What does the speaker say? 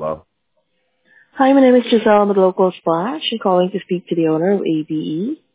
well. Hi, my name is Giselle. I'm with Local Splash. I'm calling to speak to the owner of ABE.